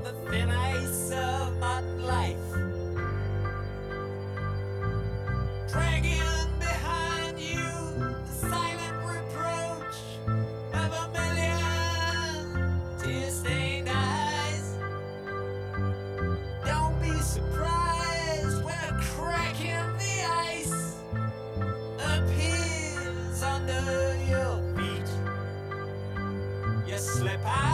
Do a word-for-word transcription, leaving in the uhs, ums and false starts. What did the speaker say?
the thin ice of modern life, dragging behind you the silent reproach of a million tear-stained eyes. Don't be surprised when a crack in the ice appears under your feet. You slip out